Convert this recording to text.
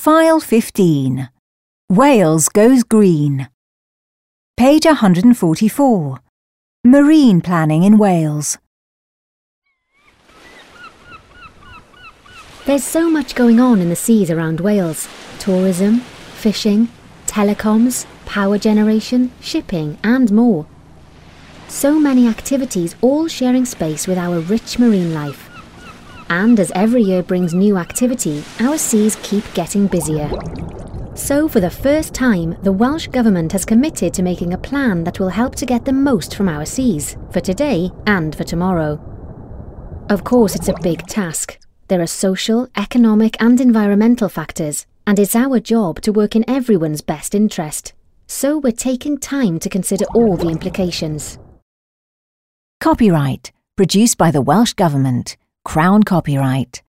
File 15. Wales goes green. Page 144. Marine planning in Wales. There's so much going on in the seas around Wales. Tourism, fishing, telecoms, power generation, shipping and more. So many activities all sharing space with our rich marine life. And as every year brings new activity, our seas keep getting busier. So for the first time, the Welsh Government has committed to making a plan that will help to get the most from our seas, for today and for tomorrow. Of course, it's a big task. There are social, economic and environmental factors, and it's our job to work in everyone's best interest. So we're taking time to consider all the implications. Copyright, produced by the Welsh Government. Crown copyright.